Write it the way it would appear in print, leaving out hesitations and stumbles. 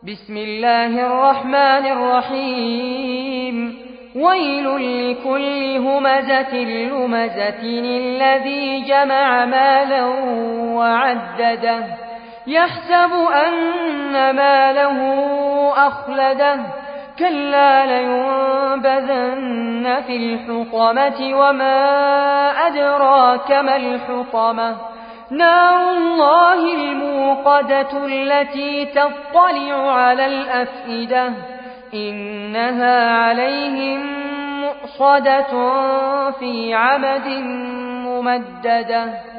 بسم الله الرحمن الرحيم ويل لكل همزة لمزة الذي جمع مالا وعدده يحسب أن ماله أخلده كلا لينبذن في الحطمة وما أدراك ما الحطمة نار الله الموقدة التي تطلع على الأفئدة إنها عليهم مؤصدة في عمد ممددة